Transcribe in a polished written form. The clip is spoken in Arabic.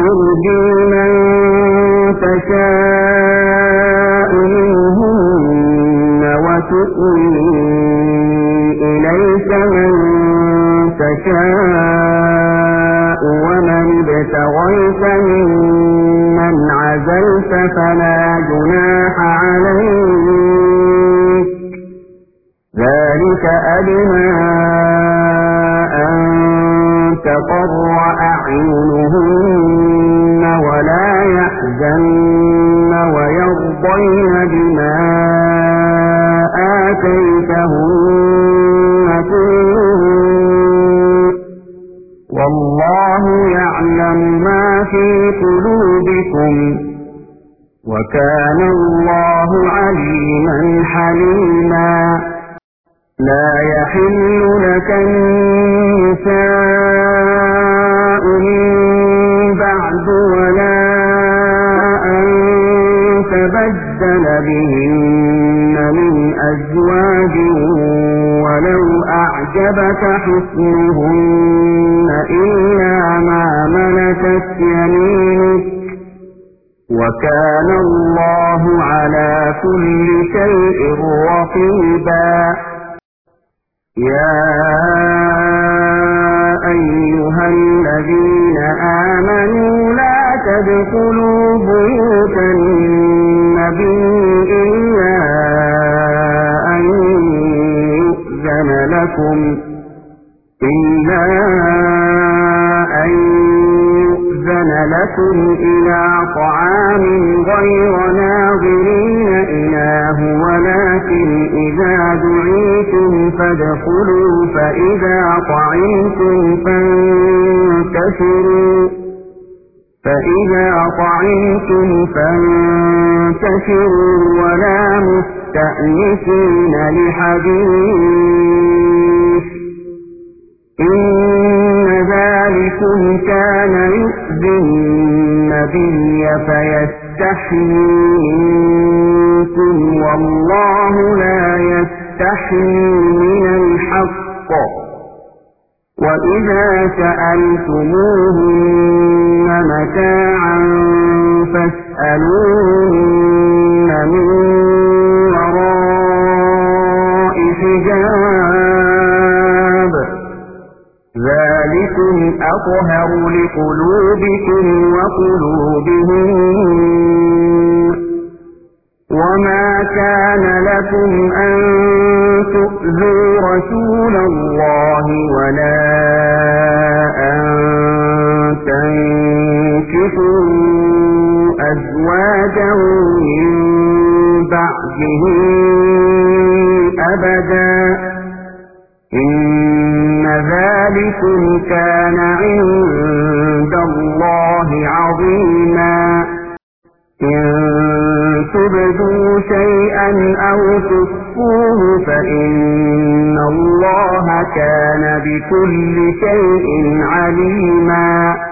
ترجي من تشاء منهن وتؤوي إليك من تشاء ومن ابتغيت ممن عزلت فلا جناح عليك ذلك أدنى أن تقر أعينهن ولا يحزن ويرضين بما آتيتهن كلهن والله يعلم ما في قلوبكم وكان الله عليما حليما لا يحل لك النساء من بعد ولا أن تبدل بهن من أزواج ولو أعجبك حسنهن إلا ما ملكت يمينك وكان الله على كل شيء رقيبا يا أيها الذين آمنوا لا تدخلوا بيوت النبي إلا أن يؤذن لكم إلى طعام غير ناظرين إناه ولكن إذا دعيتم فادخلوا فإذا طعمتم فانتشروا ولا مستأنسين لحديث إن ذلكم كان يؤذي النبي فيستحيي منكم والله لا يستحيي من الحق وإذا سألتموهن متاعا فاسألوهن من وراء حجاب ذلكم أطهر لقلوبكم وقلوبهم وما كان لكم أن تؤذوا رسول الله ولا أن تنكحوا أزواجه من بعده أبدا إن ذلكم كان عند الله عظيما إن تبدوا شيئا أو تخفوه فإن الله كان بكل شيء عليما